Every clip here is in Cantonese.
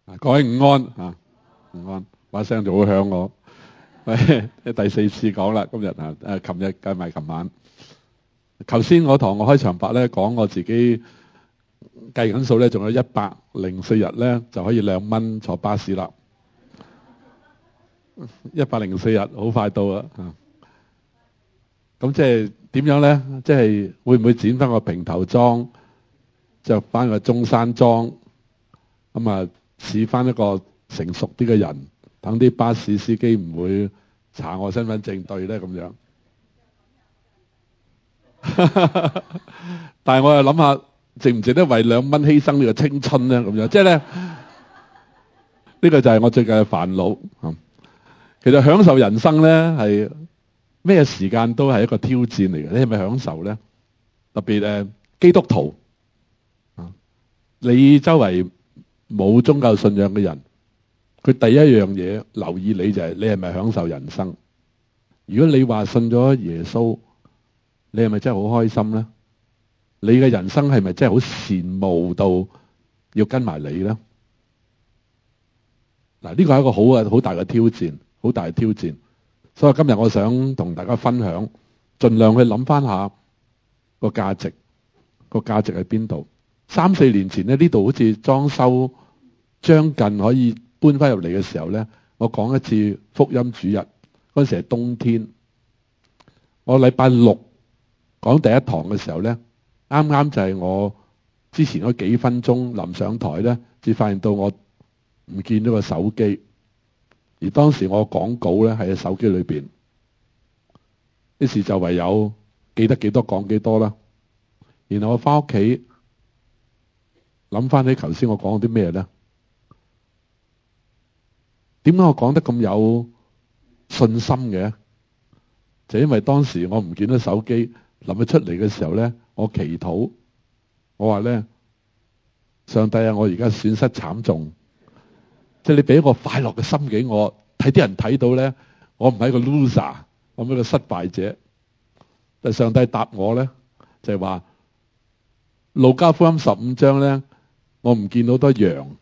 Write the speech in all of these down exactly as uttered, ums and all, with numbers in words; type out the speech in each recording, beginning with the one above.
各位午安啊，午安，把聲就好響我。喂，第四次講啦，今日啊，誒，琴日計埋琴晚。頭先我堂我開場白咧，講我自己計緊數咧，仲有一百零四日咧就可以兩蚊坐巴士啦。一百零四日好快到啦啊！咁即係點樣咧？即係會唔會剪翻個平頭裝，着翻個中山裝，咁啊似翻一個成熟啲嘅人，等啲巴士司機唔會查我身份證對咧咁樣。但係我又諗下，值唔值得為兩蚊犧牲呢個青春咧？咁樣即係咧，呢個就係我最近嘅煩惱。其實享受人生咧係咩時間都係一個挑戰嚟嘅。你係咪享受咧？特別誒基督徒啊，你周圍冇宗教信仰嘅人，佢第一樣嘢留意你就係你係咪享受人生？如果你話信咗耶穌，你係咪真係好開心咧？你嘅人生係咪真係好羨慕到要跟埋你咧？嗱，呢個係一個好嘅好大嘅挑戰，好大嘅挑戰。所以今日我想同大家分享，盡量去諗翻下個價值，個價值喺邊度？三四年前咧，呢度好似裝修將近可以搬翻入嚟嘅時候咧，我講一次福音主日，嗰陣時係冬天。我禮拜六講第一堂嘅時候咧，啱啱就係我之前嗰幾分鐘臨上台咧，至發現到我唔見咗個手機。而當時我講稿咧係喺手機裏邊，於是就唯有記得幾多講幾多啦。然後我翻屋企諗翻起頭先我講啲咩咧？點解我講得咁有信心嘅？就因為當時我唔見到手機，臨佢出嚟嘅時候咧，我祈禱，我話咧，上帝啊，我而家損失慘重。即係你俾一個快樂嘅心境我，睇啲人睇到咧，我唔係一個 loser， 我唔係一個失敗者。但上帝答我咧，就係話路加福音十五章咧，我唔見到多羊，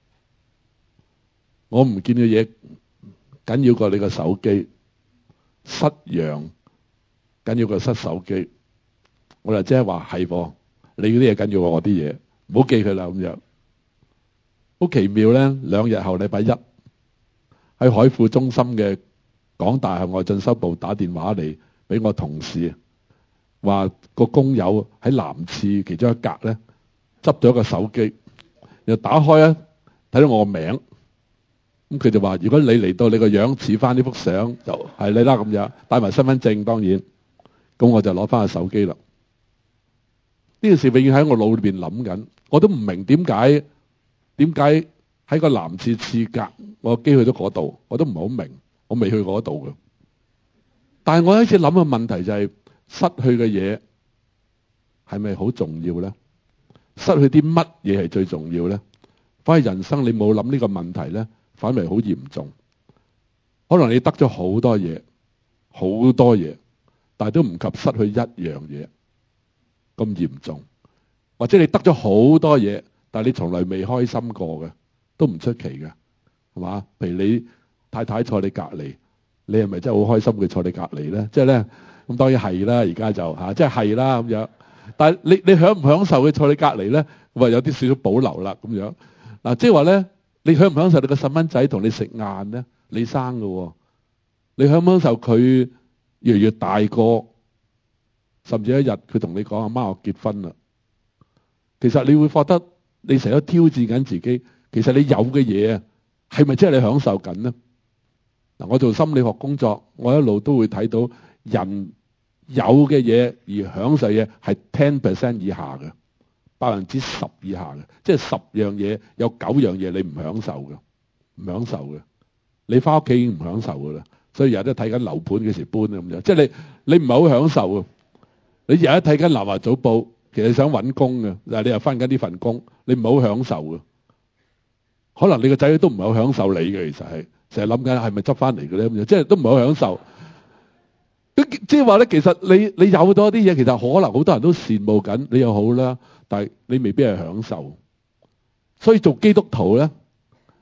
我唔見嘅嘢緊要過你個手機，失羊緊要過失手機。我就即係話係噃，你嗰啲嘢緊要過我啲嘢，唔好記佢啦咁樣。好奇妙咧！兩日後禮拜一喺海富中心嘅港大校外進修部打電話嚟俾我同事，話個工友喺男廁其中一格咧執咗個手機，又打開啊睇到我個名，咁佢就話：如果你嚟到你個樣似翻呢幅相，就係你啦咁樣，帶埋身份證當然，咁我就攞翻個手機啦。呢件事永遠喺我腦裏邊諗緊，我都唔明點解。點解喺個男廁廁格，我機去到嗰度，我都唔係好明，我未去過嗰度嘅。但係我開始諗嘅問題就係、是、失去嘅嘢係咪好重要咧？失去啲乜嘢係最重要咧？反而人生你冇諗呢個問題咧，反而好嚴重。可能你得咗好多嘢，好多嘢，但係都唔及失去一樣嘢咁嚴重。或者你得咗好多嘢。但係你從來未開心過嘅，都唔出奇嘅，係嘛？譬如你太太坐你隔離，你係咪真係好開心佢坐你隔離咧？即係咧，咁當然係啦，而家就嚇，即係係啦咁樣。但係你你享唔享受佢坐你隔離咧？咁啊有啲少少保留啦咁樣。嗱，即係話咧，你享唔享受你個細蚊仔同你食晏咧？你生嘅喎，你享唔享受佢越嚟越大個，甚至一日佢同你講阿媽我結婚啦，其實你會覺得。你成日都挑戰緊自己，其實你有嘅嘢啊，係咪真係你享受緊呢？嗱，我做心理學工作，我一路都會睇到人有嘅嘢而享受嘢係 ten percent 以下嘅，百分之十以下嘅，即係十樣嘢有九樣嘢你唔享受嘅，唔享受嘅。你翻屋企已經唔享受㗎啦，所以日日都睇緊樓盤幾時搬咁樣，即係你你唔係好享受啊！你日日睇緊南華早報。其實你想揾工嘅，但係你又翻緊呢份工，你唔係好享受嘅。可能你個仔女都唔係好享受你嘅，其實係成日諗緊係咪執翻嚟嘅咧咁樣，即係都唔係好享受。即係話咧，其實你你有多啲嘢，其實可能好多人都羨慕緊，你又好啦，但係你未必係享受。所以做基督徒咧，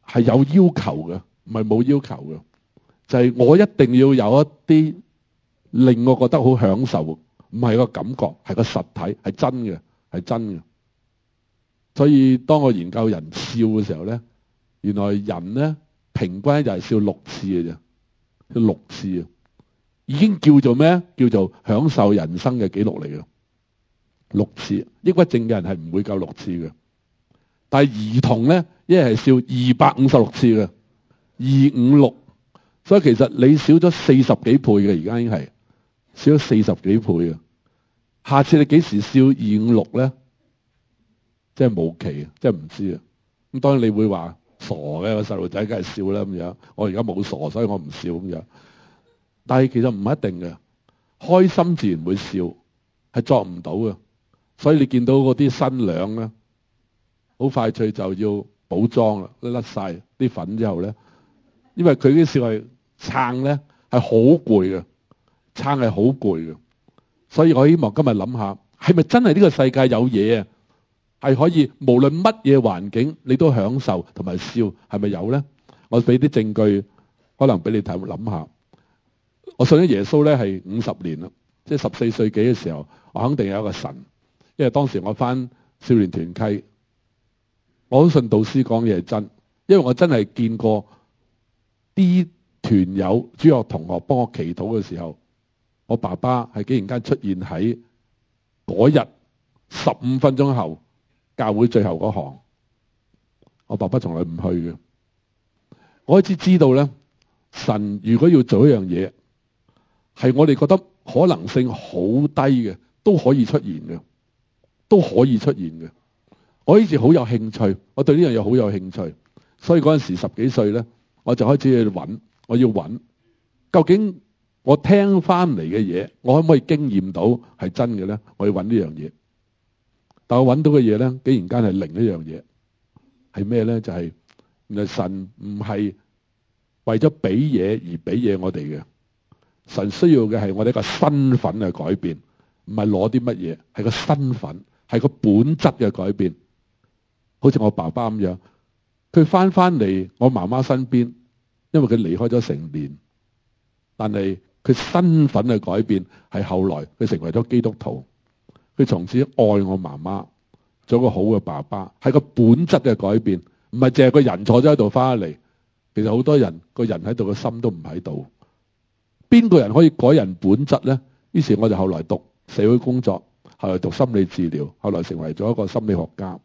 係有要求嘅，唔係冇要求嘅。就係我一定要有一啲令我覺得好享受，唔係個感覺，係個實體，係真嘅，係真嘅。所以當我研究人笑嘅時候咧，原來人咧平均就係笑六次嘅啫，笑六次啊，已經叫做咩？叫做享受人生嘅紀錄嚟嘅。六次，抑鬱症嘅人係唔會夠六次嘅。但係兒童咧，一係笑二百五十六次嘅，二五六。所以其實你少咗四十幾倍嘅，而家已經係少咗四十幾倍嘅。下次你幾時笑二五六咧？即係冇期啊，即係唔知啊。咁當然你會話傻嘅，個細路仔梗係笑啦咁樣。我而家冇傻，所以我唔笑咁樣。但係其實唔一定嘅，開心自然會笑，係作唔到嘅。所以你見到嗰啲新娘咧，好快脆就要補妝啦，甩晒啲粉之後咧，因為佢啲笑係撐咧係好攰嘅，撐係好攰嘅。所以我希望今日諗下，係咪真係呢個世界有嘢啊？係可以無論乜嘢環境你都享受同埋笑，係咪有咧？我俾啲證據，可能俾你睇諗下。我信咗耶穌咧係五十年啦，即係十四歲幾嘅時候，我肯定有一個神。因為當時我返少年團契，我好信導師講嘢係真，因為我真係見過啲團友、主學同學幫我祈禱嘅時候，我爸爸係竟然間出現喺嗰日十五分鐘後教會最後嗰行。我爸爸從來唔去嘅。我開始知道咧，神如果要做一樣嘢，係我哋覺得可能性好低嘅，都可以出現嘅。都可以出現嘅。我呢次好有興趣，我對呢樣嘢好有興趣，所以嗰陣時十幾歲咧，我就開始去揾，我要揾究竟我聽翻嚟嘅嘢，我可唔可以經驗到係真嘅咧？我要揾呢樣嘢，但我揾到嘅嘢咧，竟然間係另一樣嘢，係咩咧？就係原來神唔係為咗俾嘢而俾嘢我哋嘅，神需要嘅係我哋一個身份嘅改變，唔係攞啲乜嘢，係個身份。係個本質嘅改變，好似我爸爸咁樣，佢翻翻嚟我媽媽身邊，因為佢離開咗成年，但係佢身份嘅改變係後來佢成為咗基督徒，佢從此愛我媽媽，做一個好嘅爸爸，係個本質嘅改變，唔係淨係個人坐咗喺度翻嚟，其實好多人個人喺度個心都唔喺度。邊個人可以改人本質咧？於是我就後來讀社會工作。後來讀心理治療，後來成為咗一個心理學家。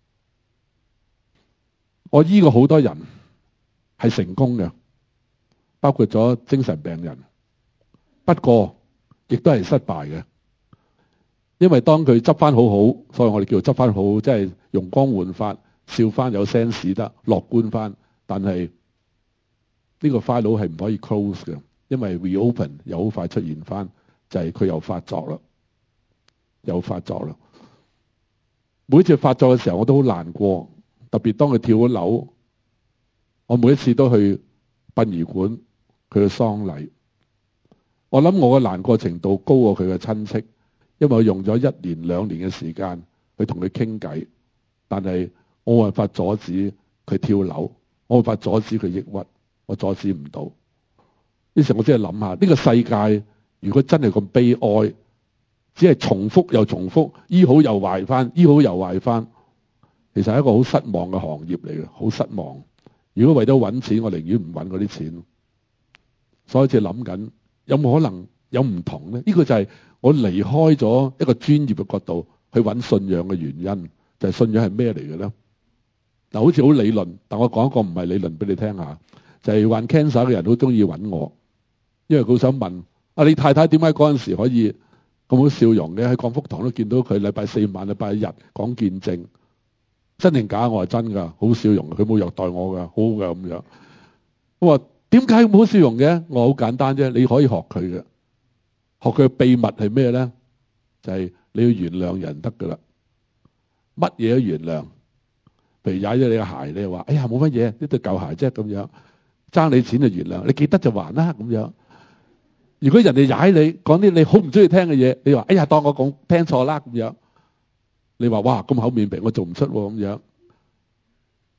我醫過好多人係成功嘅，包括咗精神病人。不過亦都係失敗嘅，因為當佢執翻好好，所以我哋叫做執翻好，即係容光煥發，笑翻有 sense 得，樂觀翻。但係呢個 file 係唔可以 close 嘅，因為 reopen 又好快出現翻，就係佢又發作啦。又發作啦！每次發作嘅時候，我都好難過。特別當佢跳咗樓，我每一次都去殯儀館佢嘅喪禮。我諗我嘅難過程度高過佢嘅親戚，因為我用咗一年兩年嘅時間去同佢傾偈，但係我冇辦法阻止佢跳樓，我冇辦法阻止佢抑鬱，我阻止唔到。於是，我真係諗下呢個世界，如果真係咁悲哀，只係重複又重複，醫好又壞翻，醫好又壞翻，其實係一個好失望嘅行業嚟嘅，好失望。如果為咗揾錢，我寧願唔揾嗰啲錢。所以就諗緊有冇可能有唔同咧？呢個就係我離開咗一個專業嘅角度去揾信仰嘅原因，就係信仰係咩嚟嘅咧？嗱，好似好理論，但我講一個唔係理論俾你聽下，就係患 cancer 嘅人好中意揾我，因為佢想問啊，你太太點解嗰陣時可以咁好笑容嘅？喺降福堂都見到佢禮拜四晚、禮拜日講見證，真定假？我話真㗎，好笑容，佢冇虐待我㗎，好好㗎咁樣。我話點解咁好笑容嘅？我話好簡單啫，你可以學佢嘅，學佢嘅秘密係咩咧？就係你要原諒人得㗎啦，乜嘢都原諒。譬如踩咗你嘅鞋，你又話哎呀冇乜嘢，呢對舊鞋啫咁樣，爭你錢就原諒，你記得就還啦咁樣。如果人哋踩你講啲你好唔中意聽嘅嘢，你話哎呀當我講聽錯啦咁樣，你話哇咁厚面皮我做唔出咁樣。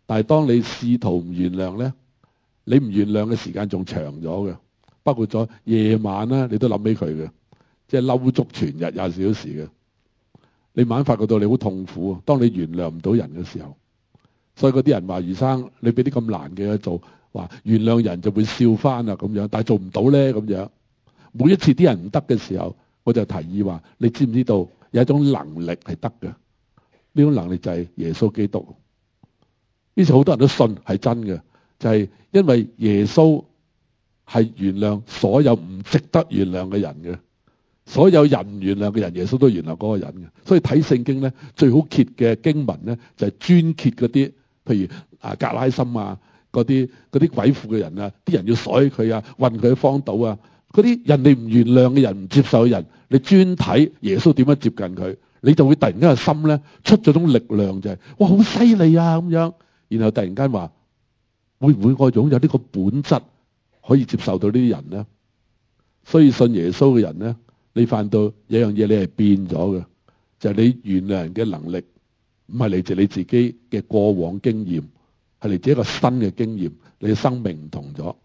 但係當你試圖唔原諒咧，你唔原諒嘅時間仲長咗嘅，包括咗夜晚啦，你都諗起佢嘅，即係嬲足全日廿四小時嘅。你慢慢發覺到你好痛苦啊！當你原諒唔到人嘅時候，所以嗰啲人話余生，你俾啲咁難嘅嘢做，話原諒人就會笑翻啊咁樣，但係做唔到咧咁樣。每一次啲人唔得嘅時候，我就提議話：你知唔知道有一種能力係得嘅？呢種能力就係耶穌基督。於是好多人都信係真嘅，就係因為耶穌係原諒所有唔值得原諒嘅人嘅。所有人唔原諒嘅人，耶穌都原諒嗰個人嘅。所以睇聖經咧，最好揭嘅經文咧，就係專揭嗰啲，譬如啊格拉森啊，嗰啲嗰啲鬼附嘅人啊，啲人要鎖佢啊，運佢去荒島啊，嗰啲人哋唔原諒嘅人，唔接受嘅人，你專睇耶穌點樣接近佢，你就會突然間個心咧出咗種力量，就係哇好犀利啊咁樣，然後突然間話會唔會我擁有呢個本質可以接受到呢啲人咧？所以信耶穌嘅人咧。你犯到有樣嘢，你係變咗嘅，就係你原諒人嘅能力，唔係嚟自你自己嘅過往經驗，係嚟自一個新嘅經驗，你嘅生命唔同咗。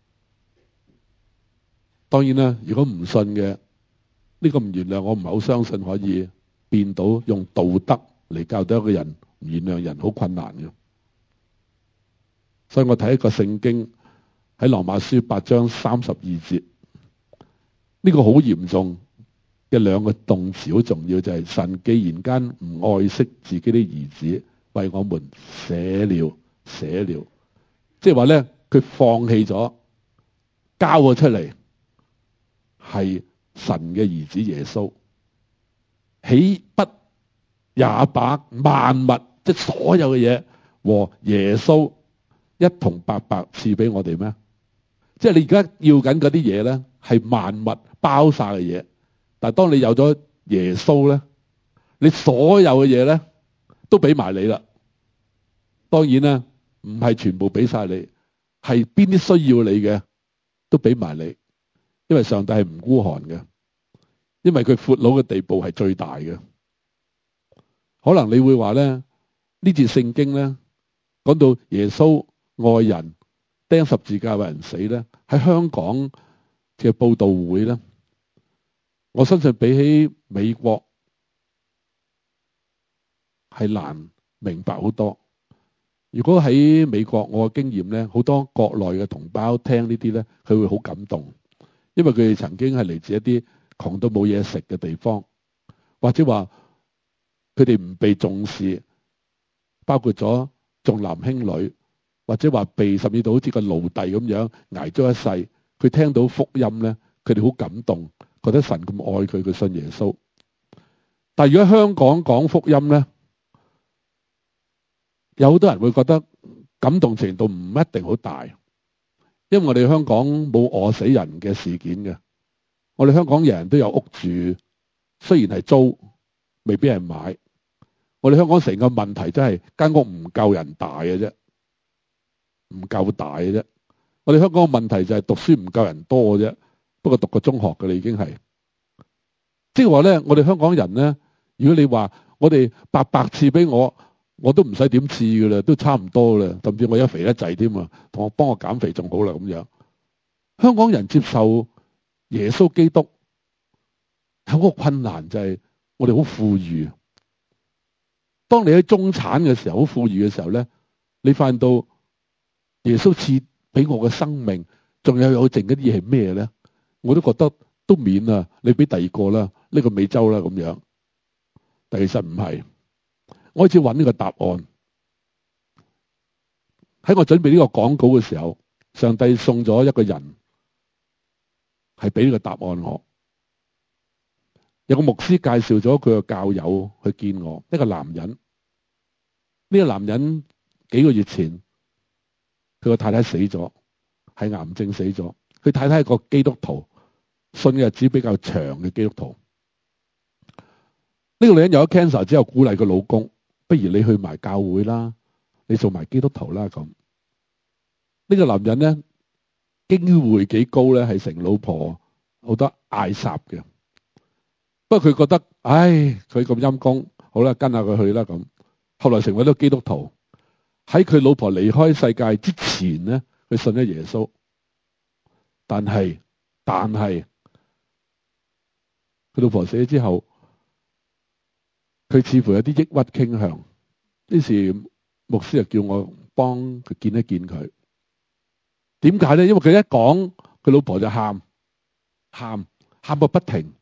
當然啦，如果唔信嘅呢個唔原諒，我唔係好相信可以變到用道德嚟教導一個人唔原諒人，好困難嘅。所以我睇一個聖經喺羅馬書八章三十二節。呢個好嚴重嘅兩個動詞好重要，就係神既然間唔愛惜自己啲兒子，為我們捨了捨了，即係話咧佢放棄咗，交咗出嚟，係神嘅兒子耶穌，豈不也把萬物即係所有嘅嘢和耶穌一同白白賜俾我哋咩？即係你而家要緊嗰啲嘢咧，係萬物包晒嘅嘢。但係當你有咗耶穌咧，你所有嘅嘢咧都俾埋你啦。當然啦，唔係全部俾晒你，係邊啲需要你嘅都俾埋你。因為上帝係唔孤寒嘅，因為佢闊佬嘅地步係最大嘅。可能你會話咧，呢節聖經咧講到耶穌愛人。釘十字架為人死咧，喺香港嘅佈道會咧，我相信比起美國係難明白好多。如果喺美國，我嘅經驗咧，好多國內嘅同胞聽呢啲咧，佢會好感動，因為佢哋曾經係嚟自一啲窮到冇嘢食嘅地方，或者話佢哋唔被重視，包括咗重男輕女。或者話被甚至到好似個奴隸咁樣捱咗一世，佢聽到福音咧，佢哋好感動，覺得神咁愛佢，佢信耶穌。但係如果香港講福音咧，有好多人會覺得感動程度唔一定好大，因為我哋香港冇餓死人嘅事件嘅，我哋香港人人都有屋住，雖然係租，未必係買。我哋香港成個問題真係間屋唔夠人大嘅啫。唔夠大嘅啫，我哋香港嘅問題就係讀書唔夠人多嘅啫，不過讀過中學嘅啦已經係，即係話咧，我哋香港人咧，如果你話我哋白白賜俾我，我都唔使點賜噶啦，都差唔多啦，甚至我而家肥得滯添啊，同我幫我減肥仲好啦咁樣。香港人接受耶穌基督有個困難就係我哋好富裕，當你喺中產嘅時候，好富裕嘅時候咧，你發現到。耶穌賜俾我嘅生命，仲有有剩嗰啲嘢係咩咧？我都覺得都免啦，你俾第二個啦，呢個美洲啦咁樣。但其實唔係，我開始揾呢個答案。喺我準備呢個廣告嘅時候，上帝送咗一個人係俾呢個答案我。有個牧師介紹咗佢個教友去見我，一個男人。呢個男人幾個月前。佢個太太死咗，係癌症死咗。佢太太係個基督徒，信嘅日子比較長嘅基督徒。呢個女人有咗 cancer 之後，鼓勵個老公，不如你去埋教會啦，你做埋基督徒啦咁。呢個男人咧，機會幾高咧，係成老婆好多嗌霎嘅。不過佢覺得，唉，佢咁陰功，好啦，跟下佢去啦咁。後來成為咗基督徒。 喺佢老婆離開世界之前咧，佢信咗耶穌。但係但係佢老婆死咗之後，佢似乎有啲抑鬱傾向。於是牧師就叫我幫佢見一見佢。點解咧？因為佢一講，佢老婆就喊喊喊個不停。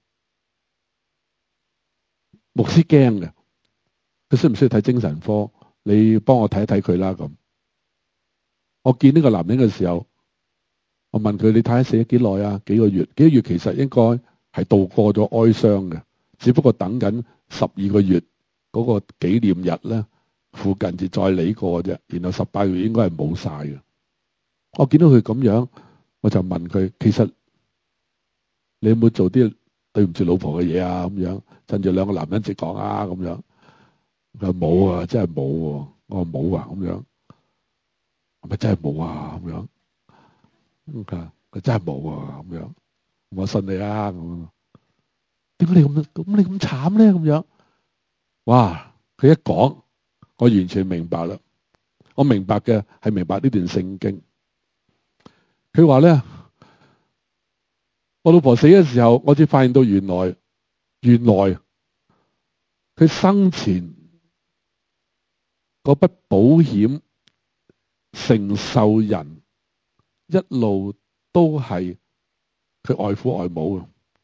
牧師驚嘅，佢需唔需要睇精神科？你幫我睇一睇佢啦。咁我見呢個男人嘅時候，我問佢：你太太死咗幾耐啊？幾個月？幾個月其實應該係度過咗哀傷嘅，只不過等緊十二個月嗰個紀念日咧，附近至再嚟過啫。然後十八個月應該係冇晒嘅。我見到佢咁樣，我就問佢：其實你有冇做啲對唔住老婆嘅嘢啊？咁樣趁住兩個男人直講啊，咁樣佢話冇啊，真係冇喎。我話冇啊，咁樣係咪真係冇啊？咁樣佢佢真係冇啊，咁樣我信你啦。咁點解你咁咁你咁慘咧？咁樣哇！佢一講，我完全明白啦。我明白嘅係明白呢段聖經。佢話咧，我老婆死嘅時候，我先發現到原來原來佢生前嗰筆保險承受人一路都係佢外父外母嘅。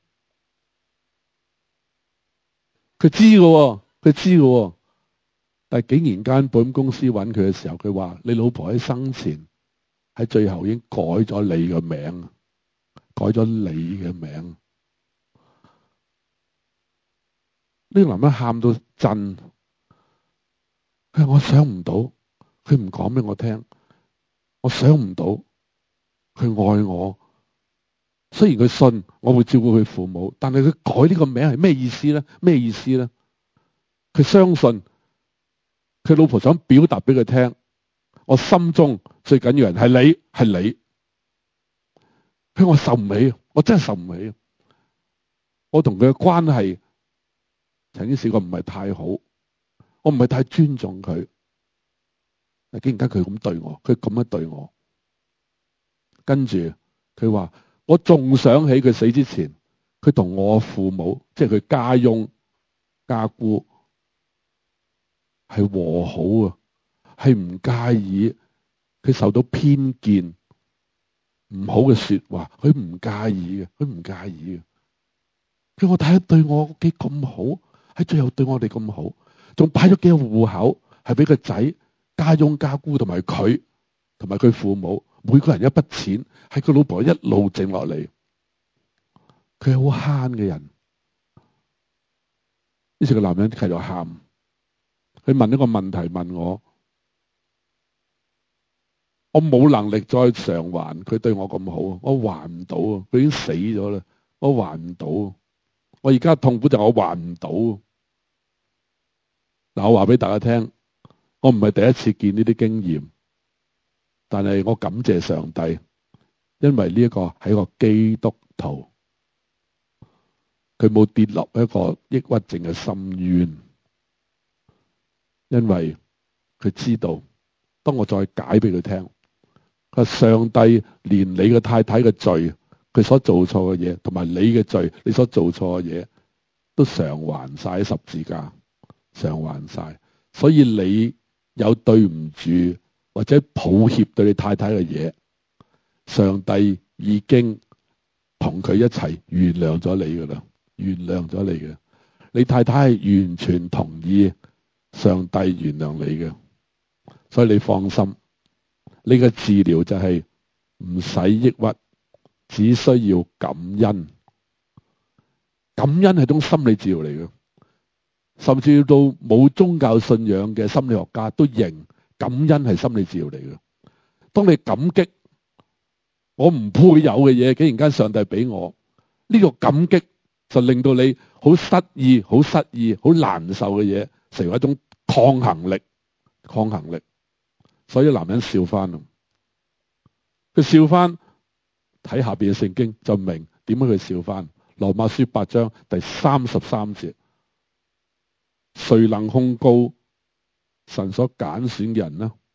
佢知嘅，佢知嘅，但係竟然間保險公司揾佢嘅時候，佢話你老婆喺生前喺最後已經改咗你嘅名，改咗你嘅名。呢個男人喊到震，佢話我想唔到，佢唔講俾我聽，我想唔到佢愛我。雖然佢信我會照顧佢父母，但係佢改呢個名係咩意思咧？咩意思咧？佢相信佢老婆想表達俾佢聽，我心中最緊要人係你，係你。佢話我受唔起，我真係受唔起。我同佢嘅關係曾經試過唔係太好，我唔係太尊重佢。竟然間佢咁對我，佢咁樣對我。跟住佢話我仲想起佢死之前，佢同我父母，即係佢家翁家姑係和好啊，係唔介意佢受到偏見唔好嘅說話，佢唔介意嘅，佢唔介意嘅。佢我睇下對我幾咁好，喺最後對我哋咁好，仲擺咗幾個戶口，係俾個仔家翁家姑同埋佢同埋佢父母每個人一筆錢，係佢老婆一路剩落嚟。佢係好慳嘅人。於是個男人繼續喊，佢問一個問題問我，我冇能力再償還佢對我咁好，我還唔到啊！佢已經死咗啦，我還唔到。我而家痛苦就係我還唔到。嗱，我話俾大家聽，我唔係第一次見呢啲經驗，但係我感謝上帝，因為呢一個係一個基督徒，佢冇跌落一個抑鬱症嘅深淵，因為佢知道，當我再解俾佢聽，佢話上帝連你嘅太太嘅罪，佢所做錯嘅嘢，同埋你嘅罪，你所做錯嘅嘢，都償還晒喺十字架，償還晒。所以你有對唔住或者抱歉對你太太嘅嘢，上帝已經同佢一齊原諒咗你噶啦，原諒咗你嘅。你太太係完全同意上帝原諒你嘅，所以你放心。你嘅治療就係唔使抑鬱，只需要感恩。感恩係種心理治療嚟嘅，甚至到冇宗教信仰嘅心理學家都認感恩係心理治療嚟嘅。當你感激我唔配有嘅嘢，竟然間上帝俾我，呢個感激就令到你好失意、好失意、好難受嘅嘢，成為一種抗衡力、抗衡力。所以男人笑翻，佢笑翻，睇下邊嘅聖經就明點樣佢笑翻。羅馬書八章第三十三節，誰能控告神所揀選嘅人呢？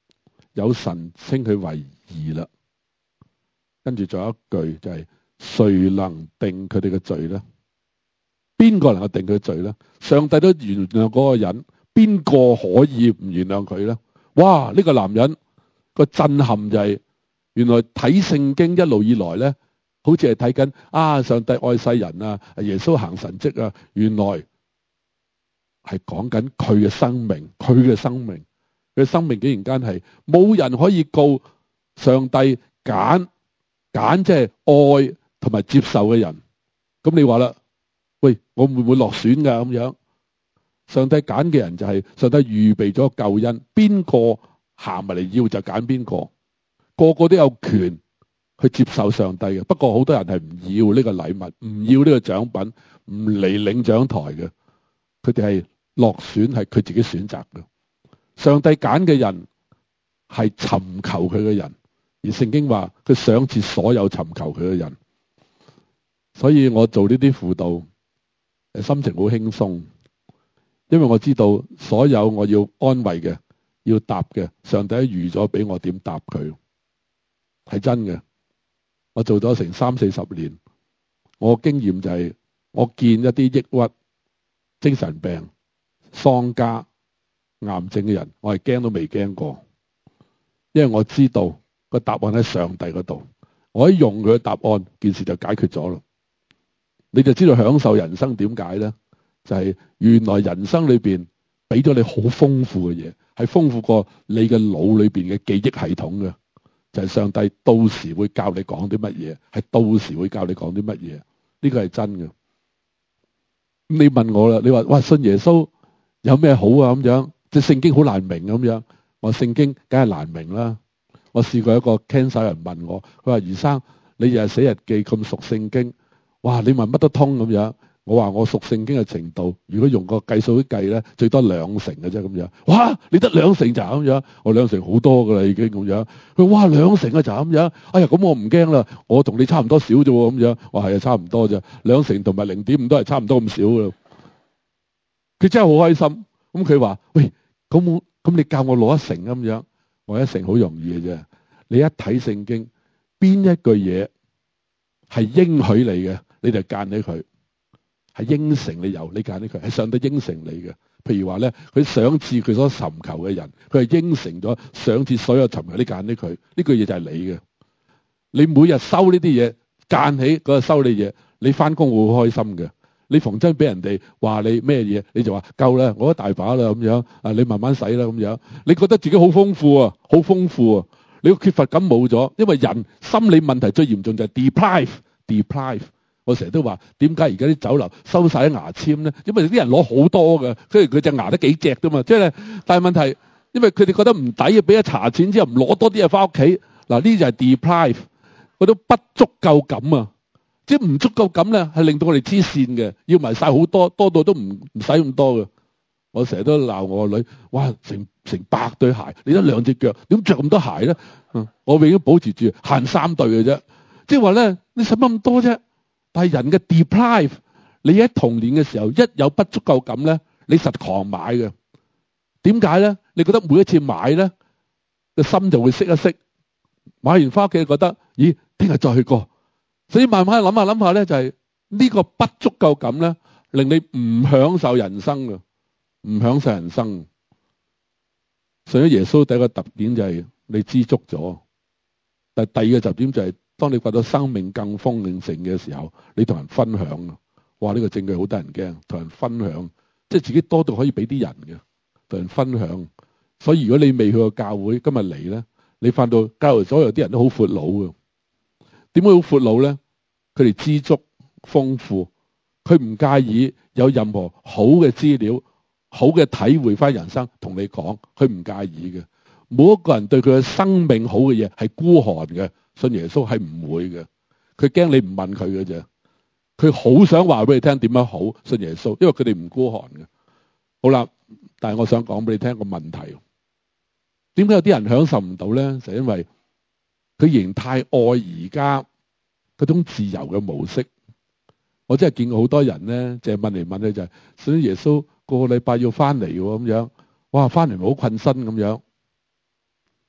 有神稱佢為義啦。跟住仲有一句就係、是、誰能定佢哋嘅罪咧？邊個能夠定佢嘅罪咧？上帝都原諒嗰個人，邊個可以唔原諒佢咧？哇！呢、這個男人個震撼就係、是、原來睇聖經一路以來咧，好似係睇緊啊上帝愛世人啊，耶穌行神蹟啊，原來係講緊佢嘅生命，佢嘅生命，佢嘅生命竟然間係冇人可以告上帝揀揀即係愛同埋接受嘅人。咁你話啦，喂，我會唔會落選噶咁樣？上帝揀嘅人就係上帝預備咗救恩，邊個行埋嚟要就揀邊個，個個都有權去接受上帝嘅。不過好多人係唔要呢個禮物，唔要呢個獎品，唔嚟領獎台嘅。佢哋係落選，係佢自己選擇嘅。上帝揀嘅人係尋求佢嘅人，而聖經話佢賞賜所有尋求佢嘅人。所以我做呢啲輔導，心情好輕鬆，因為我知道所有我要安慰嘅、要答嘅，上帝都預咗俾我點答佢，係真嘅。我做咗成三四十年，我經驗就係我見一啲抑鬱、精神病、喪家、癌症嘅人，我係驚都未驚過，因為我知道個答案喺上帝嗰度，我一用佢嘅答案，件事就解決咗咯。你就知道享受人生點解咧？就係、是、原來人生裏邊俾咗你好豐富嘅嘢，係豐富過你嘅腦裏邊嘅記憶系統嘅。就係、是、上帝到時會教你講啲乜嘢，係到時會教你講啲乜嘢。呢、這個係真嘅。咁你問我啦，你話哇信耶穌有咩好啊咁樣？即係聖經好難明咁樣。我聖經梗係難明啦。我試過一個 cancer 人問我，佢話余生你日日寫日記咁熟聖經，哇！你問乜都通咁樣。我話我熟聖經嘅程度，如果用個計數機計咧，最多兩成嘅啫咁樣。哇！你得兩成就咁樣，我兩成好多噶啦已經咁樣。佢話哇兩成啊就咁樣。哎呀咁我唔驚啦，我同你差唔多少啫喎咁樣。我係啊差唔多啫，兩成同埋零點五都係差唔多咁少噶。佢真係好開心。咁佢話喂，咁咁你教我攞一成咁樣，我一成好容易嘅啫。你一睇聖經，邊一句嘢係應許你嘅，你就間起佢。係應承你有，你揀呢佢係上帝應承你嘅。譬如話咧，佢賞賜佢所尋求嘅人，佢係應承咗賞賜所有尋求，你揀呢佢呢句嘢就係你嘅。你每日收呢啲嘢，間起嗰個收你嘢，你翻工會好開心嘅。你逢真俾人哋話你咩嘢，你就話夠啦，我一大把啦咁樣啊，你慢慢使啦咁樣。你覺得自己好豐富啊，好豐富啊，你個缺乏感冇咗，因為人心理問題最嚴重就係 deprive，deprive。我成日都話點解而家啲酒樓收晒啲牙籤咧？因為啲人攞好多嘅，雖然佢隻牙得幾隻啫嘛。即係，但係問題，因為佢哋覺得唔抵啊，俾咗茶錢之後唔攞多啲嘢翻屋企。嗱，呢啲就係 deprive，嗰種不足夠感啊！即係唔足夠感咧，係令到我哋黐線嘅，要埋晒好多，多到都唔唔使咁多嘅。我成日都鬧我個女，哇！成成百對鞋，你得兩隻腳，點着咁多鞋咧？嗯，我永遠保持住限三對嘅啫。即係話咧，你使乜咁多啫？但係人嘅 deprive， 你喺童年嘅時候一有不足夠感咧，你實狂買嘅。點解咧？你覺得每一次買咧，個心就會息一息。買完翻屋企覺得，咦？聽日再去過。所以慢慢諗下諗下咧，就係呢個不足夠感咧，令你唔享受人生嘅，唔享受人生。信咗耶穌第一個特點就係你知足咗，但係第二個特點就係，當你覺得生命更豐盛嘅時候，你同人分享啊！哇！呢個證據好得人驚，同人分享，即係自己多到可以俾啲人嘅，同人分享。所以如果你未去過教會，今日嚟咧，你返到教會所有啲人都好闊佬嘅。點解好闊佬咧？佢哋知足豐富，佢唔介意有任何好嘅資料、好嘅體會翻人生同你講，佢唔介意嘅。冇一個人對佢嘅生命好嘅嘢係孤寒嘅。信耶穌係唔會嘅，佢驚你唔問佢嘅啫。佢好想話俾你聽點樣好信耶穌，因為佢哋唔孤寒嘅。好啦，但係我想講俾你聽個問題，點解有啲人享受唔到咧？就係因為佢仍然太愛而家嗰種自由嘅模式。我真係見過好多人咧，淨係問嚟問去就係信耶穌，個個禮拜要翻嚟喎咁樣，哇！翻嚟咪好困身咁樣。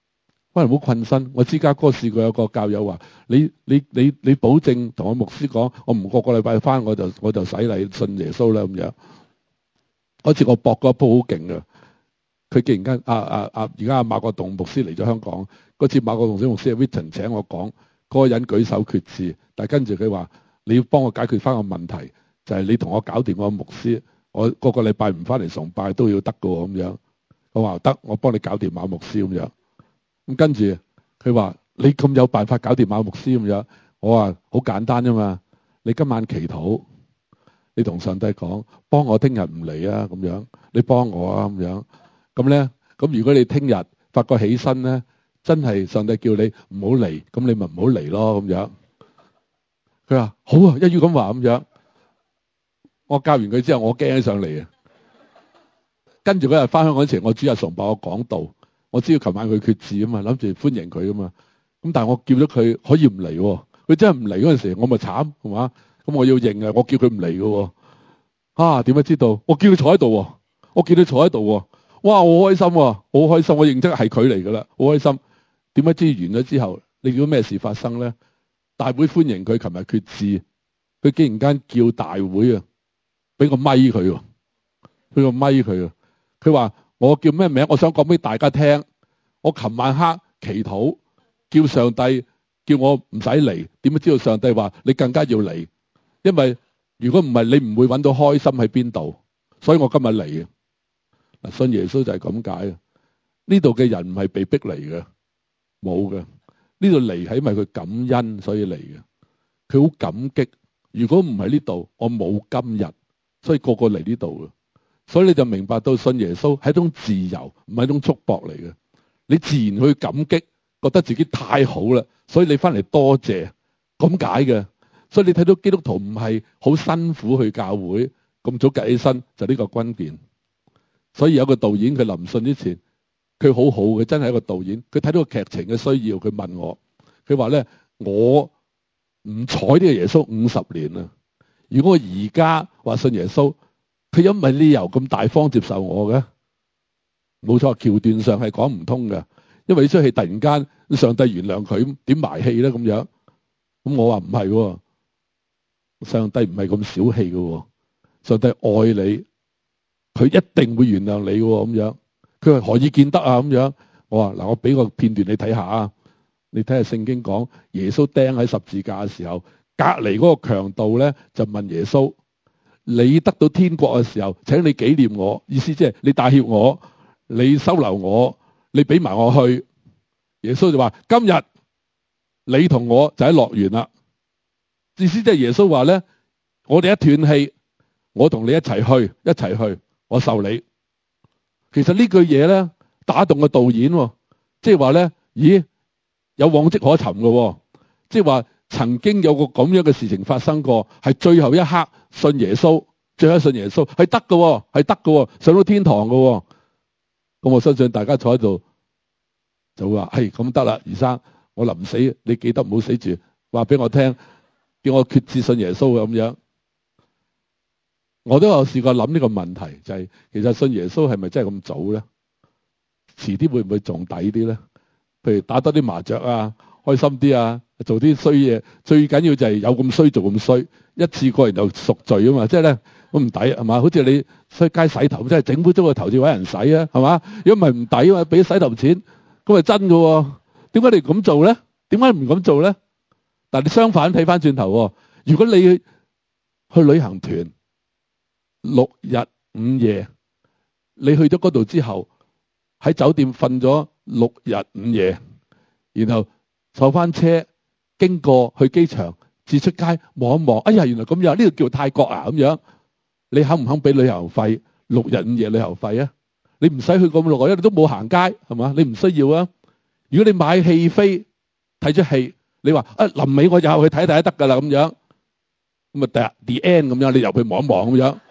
翻嚟唔好困身。我芝加哥試過有個教友話：你你你你保證同我牧師講，我唔個個禮拜翻我就我就洗禮信耶穌啦咁樣。嗰次我搏嗰一鋪好勁㗎。佢既然間啊啊啊而家阿馬國棟牧師嚟咗香港，嗰次馬國棟小牧師 Witten 請我講，嗰個人舉手決志，但係跟住佢話你要幫我解決翻個問題，就係你同我搞掂個牧師，我個個禮拜唔翻嚟崇拜都要得㗎喎咁樣。我話得，我幫你搞掂馬牧師咁樣。咁跟住佢話你咁有辦法搞掂馬牧師咁樣，我話好簡單啫嘛，你今晚祈禱，你同上帝講，幫我聽日唔嚟啊咁樣，你幫我啊咁樣。咁咧，咁如果你聽日發覺起身咧，真係上帝叫你唔好嚟，咁你咪唔好嚟咯咁樣。佢話好啊，一於咁話咁樣。我教完佢之後，我驚起上嚟啊。跟住嗰日翻香港前，我主日崇拜我講道，我知道琴晚佢決志啊嘛，諗住歡迎佢啊嘛。咁但係我叫咗佢可以唔嚟喎，佢真係唔嚟嗰陣時，我咪慘係嘛？咁我要認啊，我叫佢唔嚟嘅喎。啊，點解知道？我叫佢坐喺度喎，我叫佢坐喺度喎。哇！我好開心喎，好開心！我認得係佢嚟㗎啦，好開心。點解知完咗之後，你估咩事發生咧？大會歡迎佢，琴日決志，佢竟然間叫大會啊，俾個咪佢喎，俾個咪佢啊。佢話：我叫咩名？我想講俾大家聽。我琴晚黑祈禱，叫上帝叫我唔使嚟。點解知道上帝話你更加要嚟？因為如果唔係，你唔會揾到開心喺邊度。所以我今日嚟嘅。嗱，信耶穌就係咁解啊！呢度嘅人唔係被逼嚟嘅，冇嘅。呢度嚟係因為佢感恩，所以嚟嘅。佢好感激。如果唔係呢度，我冇今日，所以個個嚟呢度嘅。所以你就明白到信耶穌係一種自由，唔係一種束縛嚟嘅。你自然去感激，覺得自己太好啦，所以你翻嚟多謝咁解嘅。所以你睇到基督徒唔係好辛苦去教會，咁早計起身就呢個關鍵。所以有個導演佢臨信之前，佢好好嘅，真係一個導演。佢睇到個劇情嘅需要，佢問我，佢話咧：我唔睬呢個耶穌五十年啦。如果我而家話信耶穌，佢有乜理由咁大方接受我嘅？冇錯，橋段上係講唔通嘅，因為呢出戲突然間上帝原諒佢，點埋戲咧咁樣？咁我話唔係喎，上帝唔係咁小氣嘅喎，上帝愛你。佢一定會原諒你喎，咁樣。佢話何以見得啊？咁樣。我話嗱，我俾個片段你睇下啊。你睇下聖經講耶穌釘喺十字架嘅時候，隔離嗰個強盜咧就問耶穌：你得到天國嘅時候，請你紀念我。意思即係你帶挈我，你收留我，你俾埋我去。耶穌就話：今日你同我就喺樂園啦。意思即係耶穌話咧：我哋一斷氣，我同你一齊去，一齊去。我受你。其實呢句嘢咧打動個導演，即係話咧，咦，有往跡可尋嘅，即係話曾經有個咁樣嘅事情發生過，係最後一刻信耶穌，最後信耶穌係得嘅，係得嘅，上到天堂嘅。咁我相信大家坐喺度就會話：係咁得啦，余生，我臨死你記得唔好死住，話俾我聽，叫我決志信耶穌嘅咁樣。我都有試過諗呢個問題，就係其實信耶穌係咪真係咁早咧？遲啲會唔會仲抵啲咧？譬如打多啲麻雀啊，開心啲啊，做啲衰嘢，最緊要就係有咁衰做咁衰，一次過然就贖罪啊嘛！即係咧，咁唔抵係嘛？好似你出街洗頭，真係整污糟個頭，要揾人洗啊，係嘛？如果唔係唔抵啊嘛，俾洗頭錢，咁係真㗎喎。點解你咁做咧？點解唔咁做咧？但係你相反睇翻轉頭，如果你去旅行團，六日五夜，你去咗嗰度之後，喺酒店瞓咗六日五夜，然後坐翻車經過去機場，至出街望一望，哎呀，原來咁樣，呢度叫泰國啊咁樣，你肯唔肯俾旅遊費六日五夜旅遊費啊？你唔使去咁耐，因為你都冇行街係嘛？你唔需要啊。如果你買戲飛睇咗戲，你話啊臨尾我又去睇睇得㗎啦咁樣，咁啊 the end 咁樣，你又去望一望咁樣。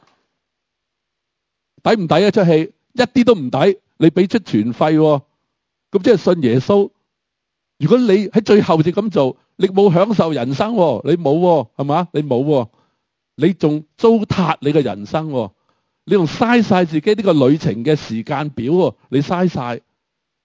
抵唔抵啊？出戲一啲都唔抵，你俾出全費喎，咁即係信耶穌。如果你喺最後就咁做，你冇享受人生喎，你冇喎，係嘛？你冇喎，你仲糟蹋你嘅人生喎，你仲嘥晒自己呢個旅程嘅時間表喎，你嘥晒。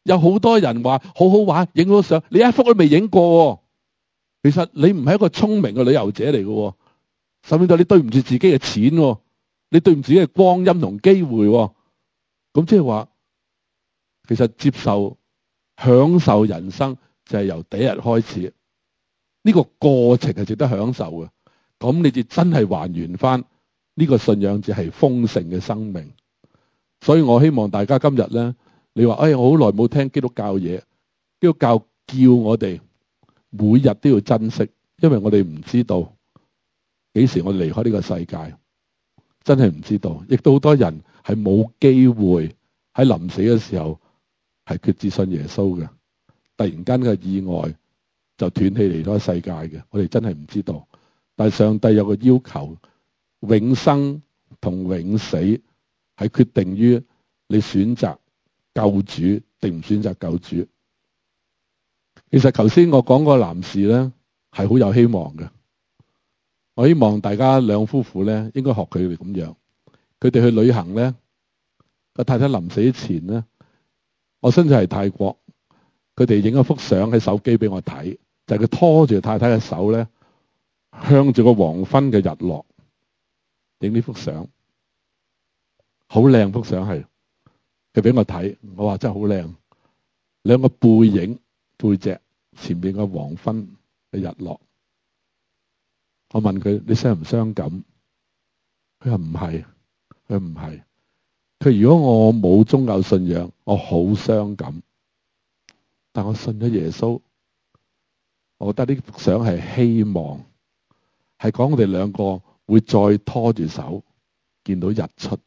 有好多人話好好玩，影到相，你一幅都未影過。其實你唔係一個聰明嘅旅遊者嚟嘅，甚至到你對唔住自己嘅錢，你對唔住自己嘅光陰同機會。咁即係話，其實接受享受人生就係由第一日開始，呢個過程係值得享受嘅。咁你就真係還原翻呢個信仰就係豐盛嘅生命。所以我希望大家今日咧，你話哎，我好耐冇聽基督教嘢，基督教叫我哋每日都要珍惜，因為我哋唔知道幾時我哋離開呢個世界，真係唔知道。亦都好多人係冇機會喺臨死嘅時候係決志信耶穌嘅，突然間嘅意外就斷氣離開世界嘅，我哋真係唔知道。但係上帝有個要求，永生同永死係決定於你選擇救主定唔選擇救主。其實頭先我講個男士咧係好有希望嘅，我希望大家兩夫婦咧應該學佢哋咁樣，佢哋去旅行咧，個太太臨死前咧，我相信係泰國，佢哋影一幅相喺手機俾我睇，就係佢拖住太太嘅手咧，向住個黃昏嘅日落影呢幅相，好靚幅相係，佢俾我睇，我話真係好靚，兩個背影背脊前面嘅黃昏嘅日落。我問佢你傷唔傷感？佢話唔係，佢唔係。佢如果我冇宗教信仰，我好傷感。但我信咗耶穌，我覺得呢幅相係希望，係講我哋兩個會再拖住手見到日出。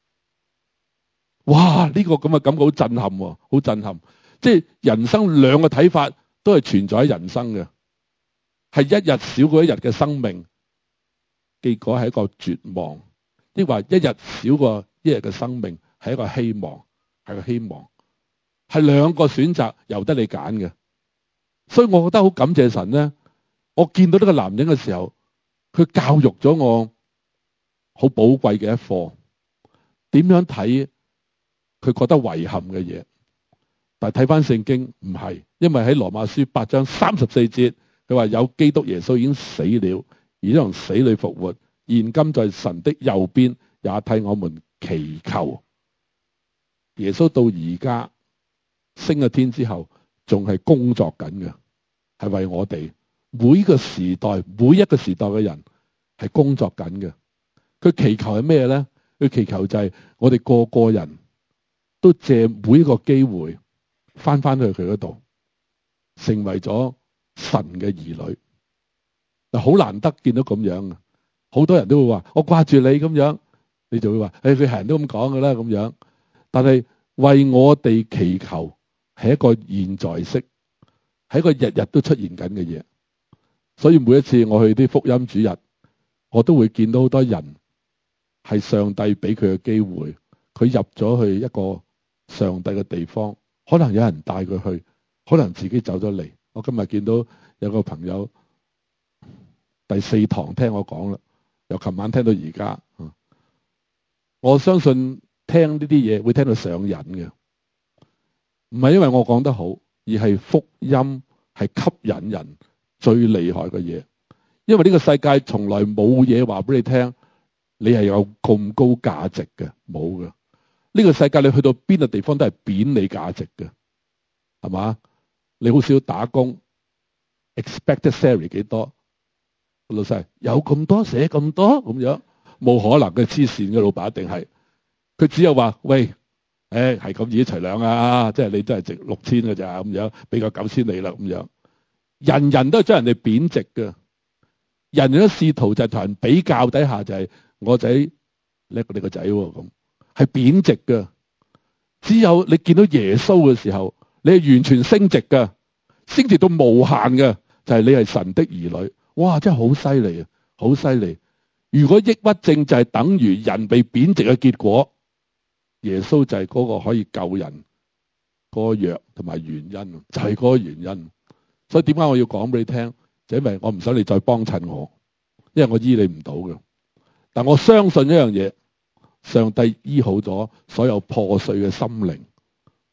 哇！呢個咁嘅感覺好震撼喎，好震撼。即係人生兩個睇法都係存在喺人生嘅，係一日少過一日嘅生命，結果係一個絕望；亦話一日少過一日嘅生命係一個希望，係個希望，係兩個選擇由得你揀嘅。所以我覺得好感謝神咧，我見到呢個男人嘅時候，佢教育咗我好寶貴嘅一課，點樣睇佢覺得遺憾嘅嘢。但係睇翻聖經唔係，因為喺羅馬書八章三十四節，佢話有基督耶穌已經死了，而從死裏復活，現今在神的右邊，也替我們祈求。耶穌到而家升咗天之後，仲係工作緊嘅，係為我哋每個時代每一個時代嘅人係工作緊嘅。佢祈求係咩咧？佢祈求就係我哋個個人都借每一個機會翻翻去佢嗰度，成為咗神嘅兒女。嗱，好難得見到咁樣啊！好多人都會話我掛住你咁樣，你就會話誒，佢係人都咁講噶啦咁樣。但係為我哋祈求係一個現在式，係一個日日都出現緊嘅嘢。所以每一次我去啲福音主日，我都會見到好多人係上帝俾佢嘅機會，佢入咗去一個上帝嘅地方。可能有人帶佢去，可能自己走咗嚟。我今日見到有個朋友第四堂聽我講啦，由琴晚聽到而家。我相信聽呢啲嘢會聽到上癮嘅，唔係因為我講得好，而係福音係吸引人最厲害嘅嘢。因為呢個世界從來冇嘢話俾你聽，你係有咁高價值嘅，冇嘅。呢個世界你去到邊個地方都係貶你價值嘅，係嘛？你好少打工 ，expected salary 幾多？老細有咁多寫咁多咁樣，冇可能嘅，黐線嘅老闆一定係。佢只有話喂，誒係咁易除兩啊，即係你都係值六千嘅咋咁樣，俾個九千你啦咁樣。人人都係將人哋貶值嘅，人人都試圖就係同人比較底下就係我仔叻過你個仔喎咁。係貶值嘅，只有你見到耶穌嘅時候，你係完全升值嘅，升值到無限嘅，就係你係神的兒女。哇，真係好犀利啊，好犀利！如果抑鬱症就係等於人被貶值嘅結果，耶穌就係嗰個可以救人嗰個藥同埋原因，就係嗰個原因。所以點解我要講俾你聽？就因為我唔想你再幫襯我，因為我醫你唔到嘅。但我相信一樣嘢。上帝醫好咗所有破碎嘅心靈，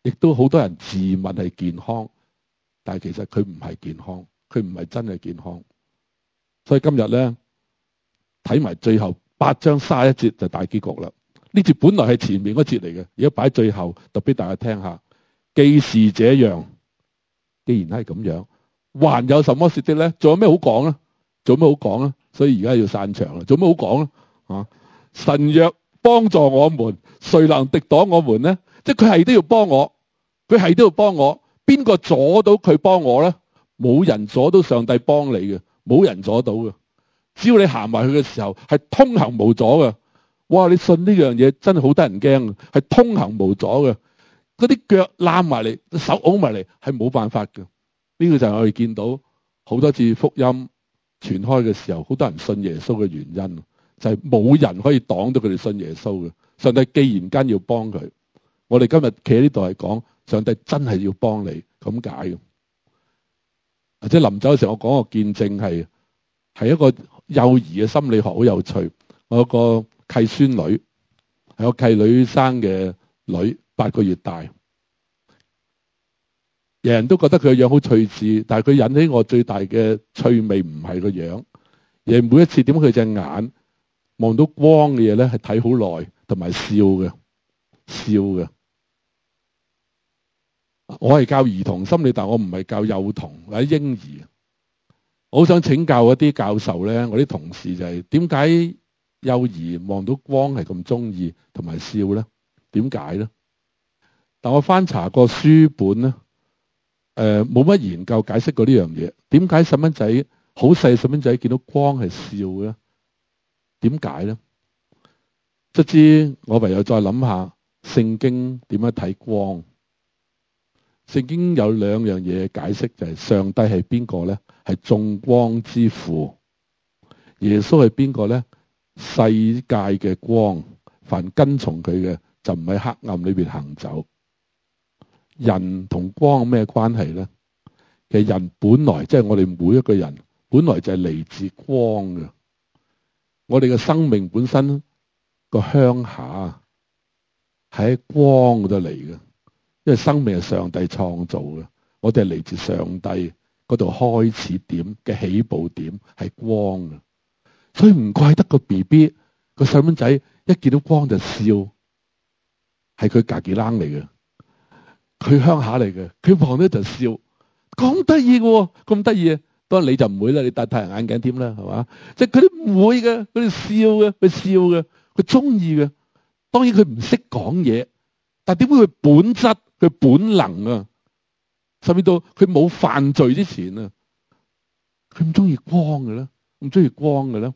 亦都好多人自問係健康，但係其實佢唔係健康，佢唔係真係健康。所以今日咧睇埋最後八章卅一節就大結局啦。呢節本來係前面嗰節嚟嘅，而家擺喺最後，特別大家聽下。既是這樣，既然係咁樣，還有什麼說的咧？仲有咩好講咧？做咩好講咧？所以而家要散場啦。做咩好講咧？啊，神若幫助我們，誰能敵擋我們咧？即係佢係都要幫我，佢係都要幫我。邊個阻到佢幫我咧？冇人阻到上帝幫你嘅，冇人阻到嘅。只要你行埋去嘅時候，係通行無阻嘅。哇！你信呢樣嘢真係好得人驚，係通行無阻嘅。嗰啲腳攬埋嚟，手拱埋嚟，係冇辦法嘅。呢個就係我哋見到好多次福音傳開嘅時候，好多人信耶穌嘅原因，就係冇人可以擋到佢哋信耶穌嘅。上帝既然間要幫佢，我哋今日企喺呢度係講上帝真係要幫你咁解嘅。或者臨走嘅時候，我講個見證係係一個幼兒嘅心理學，好有趣。我有個契孫女，係我契女生嘅女，八個月大。人人都覺得佢個樣好趣致，但係佢引起我最大嘅趣味唔係個樣，而係每一次點解佢隻眼望到光嘅嘢咧，係睇好耐，同埋笑嘅，笑嘅。我係教兒童心理，但我唔係教幼童或者嬰兒。我好想請教一啲教授咧，我啲同事就係點解幼兒望到光係咁中意同埋笑咧？點解咧？但我翻查過書本咧，誒冇乜研究解釋過呢樣嘢。點解細蚊仔好細細蚊仔見到光係笑嘅？點解咧？卒之我唯有再諗下聖經點樣睇光。聖經有兩樣嘢解釋，就係上帝係邊個咧？係眾光之父。耶穌係邊個咧？世界嘅光。凡跟從佢嘅就唔喺黑暗裏邊行走。人同光有咩關係咧？其實人本來即係我哋每一個人本來就係嚟自光嘅。我哋嘅生命本身個鄉下係喺光嗰度嚟嘅。因為生命係上帝創造嘅，我哋係嚟自上帝嗰度開始點嘅起步點係光嘅，所以唔怪得個 B B 個細蚊仔一見到光就笑，係佢格幾冷嚟嘅，佢鄉下嚟嘅，佢望咧就笑，咁得意嘅，咁得意啊！當然你就唔會啦，你戴太陽眼鏡添啦，係嘛？即係佢哋唔會嘅，佢哋笑嘅，佢笑嘅，佢中意嘅。當然佢唔識講嘢，但係點解佢本質？佢本能啊，甚至到佢冇犯罪之前啊，佢唔中意光嘅咧，唔中意光嘅咧。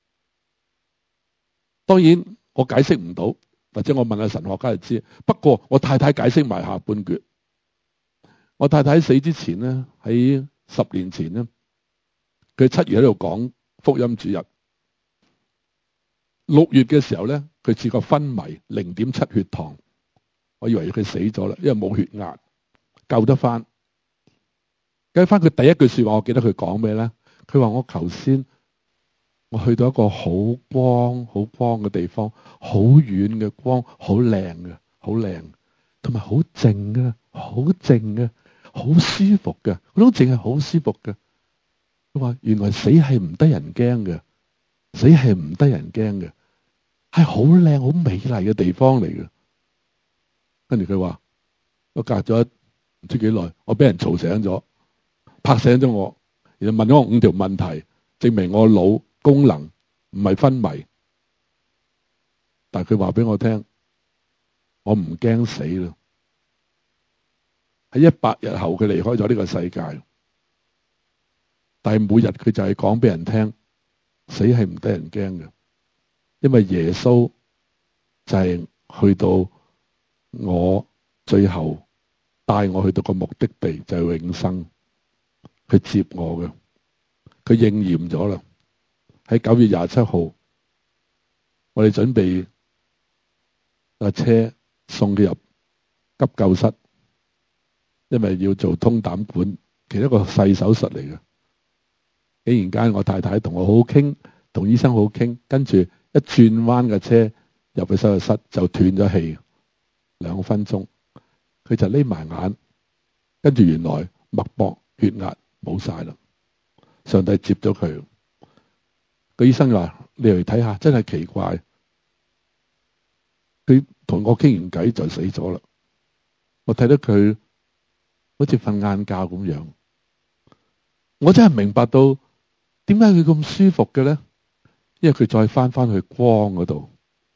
當然我解釋唔到，或者我問下神學家就知。不過我太太解釋埋下半句。我太太死之前咧，喺十年前咧，佢七月喺度講福音主日，六月嘅時候咧，佢試過昏迷，零點七血糖。我以為佢死咗啦，因為冇血壓，救得翻。跟翻佢第一句說話，我記得佢講咩咧？佢話我頭先我去到一個好光、好光嘅地方，好遠嘅光，好靚嘅，好靚，同埋好靜嘅，好靜嘅，好舒服嘅。嗰種靜係好舒服嘅。佢話原來死係唔得人驚嘅，死係唔得人驚嘅，係好靚、好美麗嘅地方嚟嘅。跟住佢話，我隔咗唔知幾耐，我俾人嘈醒咗，拍醒咗我，然後問咗我五條問題，證明我腦功能唔係昏迷。但係佢話俾我聽，我唔驚死啦。喺一百日後，佢離開咗呢個世界。但係每日佢就係講俾人聽，死係唔得人驚嘅，因為耶穌就係去到。我最後帶我去到個目的地就係永生，佢接我嘅，佢應驗咗啦。喺九月廿七號，我哋準備架車送佢入急救室，因為要做通膽管，其實一個細手術嚟嘅。竟然間我太太同我好好傾，同醫生好好傾，跟住一轉彎嘅車入去手術室就斷咗氣。兩分鐘， 佢就匿埋眼，跟住原來脈搏血壓冇晒啦。上帝接咗佢，個醫生話：你嚟睇下，真係奇怪。佢同我傾完偈就死咗啦。我睇到佢好似瞓晏覺咁樣，我真係明白到點解佢咁舒服嘅咧？因為佢再翻翻去光嗰度。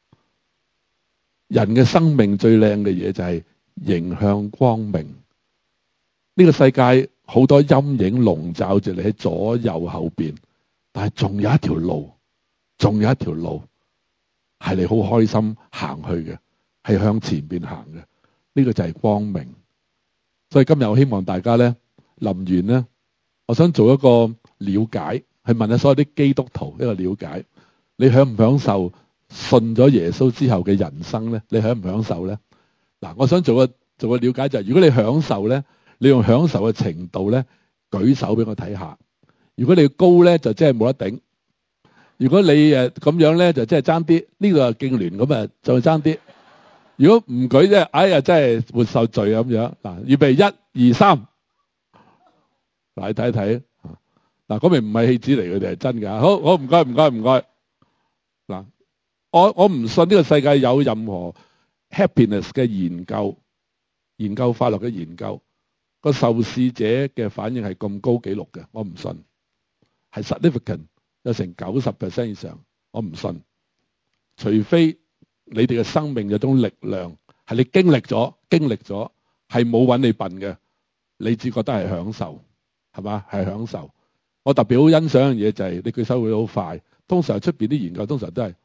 人嘅生命最靚嘅嘢就係迎向光明。呢個世界好多陰影籠罩住你喺左右後邊，但係仲有一條路，仲有一條路係你好開心行去嘅，係向前邊行嘅。呢個就係光明。所以今日我希望大家咧臨完咧，我想做一個了解，去問下所有啲基督徒一個了解，你享唔享受信咗耶穌之後嘅人生咧？你享唔享受咧？嗱，我想做個做個了解就係，如果你享受咧，你用享受嘅程度咧，舉手俾我睇下。如果你高咧，就真係冇得頂；如果你誒咁樣咧，就真係爭啲。呢個係痙攣咁啊，就爭啲。如果唔舉啫，哎呀，真係活受罪咁樣。嗱，預備一二三，嗱，你睇一睇。嗱，嗰邊唔係戲子嚟，佢哋係真㗎。好，好，唔該，唔該，唔該。嗱，我我唔信呢個世界有任何 happiness 嘅研究，研究快樂嘅研究，個受試者嘅反應係咁高紀錄嘅，我唔信。係 significant 有成九十 percent 以上，我唔信。除非你哋嘅生命有種力量，係你經歷咗，經歷咗，係冇揾你笨嘅，你只覺得係享受，係嘛？係享受。我特別好欣賞一樣嘢就係、是、你舉手會好快。通常出邊啲研究通常都係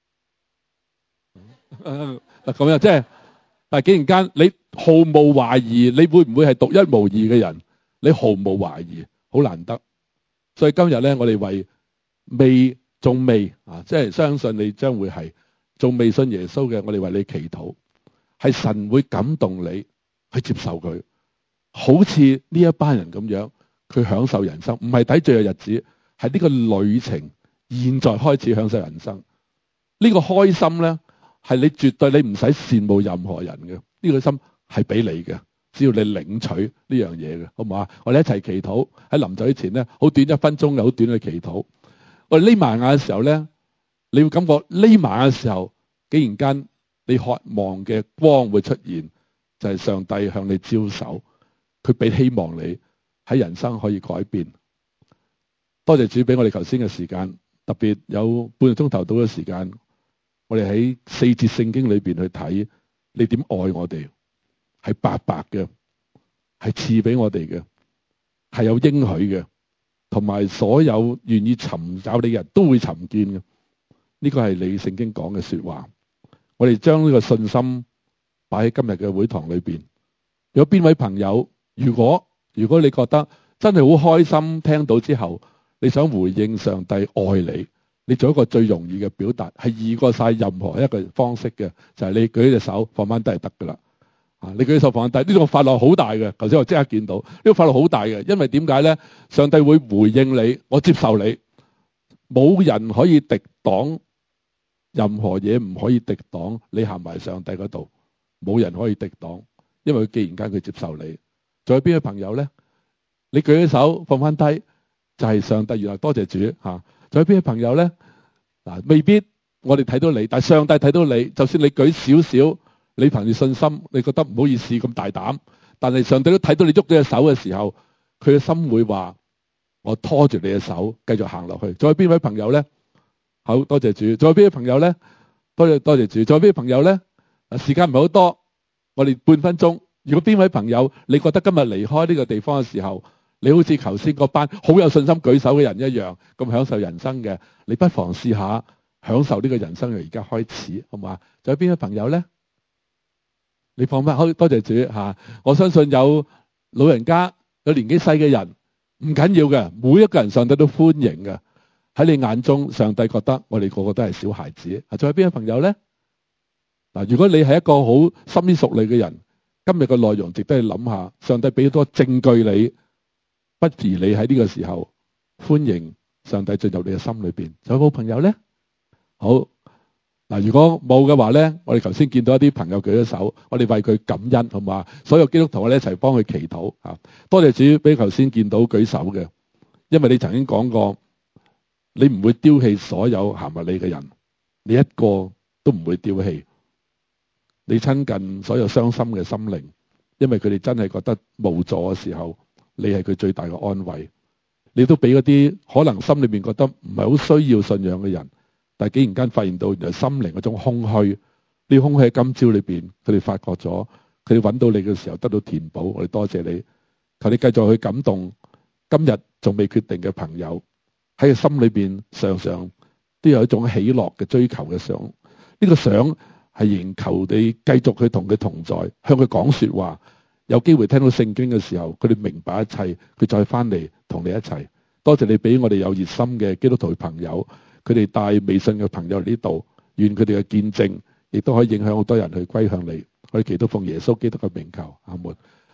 嗱咁樣，即係但係竟然間你毫無懷疑，你會唔會係獨一無二嘅人？你毫無懷疑，好難得。所以今日咧，我哋為未仲未啊，即係相信你將會係仲未信耶穌嘅，我哋為你祈禱，係神會感動你去接受佢，好似呢一班人咁樣，佢享受人生，唔係睇最後日子，係呢個旅程，現在開始享受人生。呢個開心咧，係你絕對你唔使羨慕任何人嘅，呢個心係俾你嘅。只要你領取呢樣嘢嘅，好唔好啊？我哋一齊祈禱，喺臨走之前咧，好短一分鐘嘅好短嘅祈禱。我哋匿埋眼嘅時候咧，你會感覺匿埋眼嘅時候，竟然間你渴望嘅光會出現，就係上帝向你招手，佢俾希望你喺人生可以改變。多謝主俾我哋頭先嘅時間，特別有半個鐘頭到嘅時間，我哋喺四節聖經裏邊去睇你點愛我哋。係白白嘅，係賜俾我哋嘅，係有應許嘅，同埋所有願意尋找你嘅人都會尋見嘅。呢個係你聖經講嘅說話。我哋將呢個信心擺喺今日嘅會堂裏邊。有邊位朋友，如果如果你覺得真係好開心，聽到之後，你想回應上帝愛你，你做一個最容易嘅表達，係易過晒任何一個方式嘅，就係你舉隻手放翻低就得噶啦。啊！你舉手放低，呢個快樂好大嘅。頭先我即刻見到呢個快樂好大嘅，因為點解咧？上帝會回應你，我接受你，冇人可以敵擋，任何嘢唔可以敵擋你行埋上帝嗰度，冇人可以敵擋，因為佢既然間佢接受你。仲有邊個朋友咧？你舉起手放翻低，就係上帝原來多謝主吓。仲有邊個朋友咧？嗱，未必我哋睇到你，但係上帝睇到你，就算你舉少少。你憑住信心，你覺得唔好意思咁大膽，但係上帝都睇到你喐咗隻手嘅時候，佢嘅心會話：我拖住你嘅手，繼續行落去。仲有邊位朋友咧？好多謝主。仲有邊位朋友咧？多謝多謝主。仲有邊位朋友咧？時間唔係好多，我哋半分鐘。如果邊位朋友你覺得今日離開呢個地方嘅時候，你好似頭先嗰班好有信心舉手嘅人一樣，咁享受人生嘅，你不妨試下享受呢個人生嘅而家開始，好嘛？仲有邊位朋友咧？你放翻好，多謝主吓。我相信有老人家、有年紀細嘅人，唔緊要嘅。每一個人上帝都歡迎嘅。喺你眼中，上帝覺得我哋個個都係小孩子。啊，仲有邊位朋友咧？嗱，如果你係一個好深思熟慮嘅人，今日嘅內容值得你諗下。上帝俾好多證據你，不如你喺呢個時候歡迎上帝進入你嘅心裏邊。仲有冇朋友咧？好。 嗱，如果冇嘅話咧，我哋頭先見到一啲朋友舉咗手，我哋為佢感恩，好嘛？所有基督徒我哋一齊幫佢祈禱嚇。多謝主俾頭先見到舉手嘅，因為你曾經講過，你唔會丟棄所有行埋你嘅人，你一個都唔會丟棄。你親近所有傷心嘅心靈，因為佢哋真係覺得無助嘅時候，你係佢最大嘅安慰。你都俾嗰啲可能心裏面覺得唔係好需要信仰嘅人，但係竟然間發現到原來心靈嗰種空虛，呢空虛喺今朝裏邊，佢哋發覺咗，佢哋揾到你嘅時候得到填補。我哋多謝你，求你繼續去感動今日仲未決定嘅朋友，喺佢心裏邊常常都有一種喜樂嘅追求嘅想，呢、這個想係仍求你繼續去同佢同在，向佢講說話。有機會聽到聖經嘅時候，佢哋明白一切，佢再翻嚟同你一齊。多謝你俾我哋有熱心嘅基督徒朋友，佢哋帶未信嘅朋友嚟呢度，願佢哋嘅見證亦都可以影響好多人去歸向你。我哋祈禱奉耶穌基督嘅名求，阿門。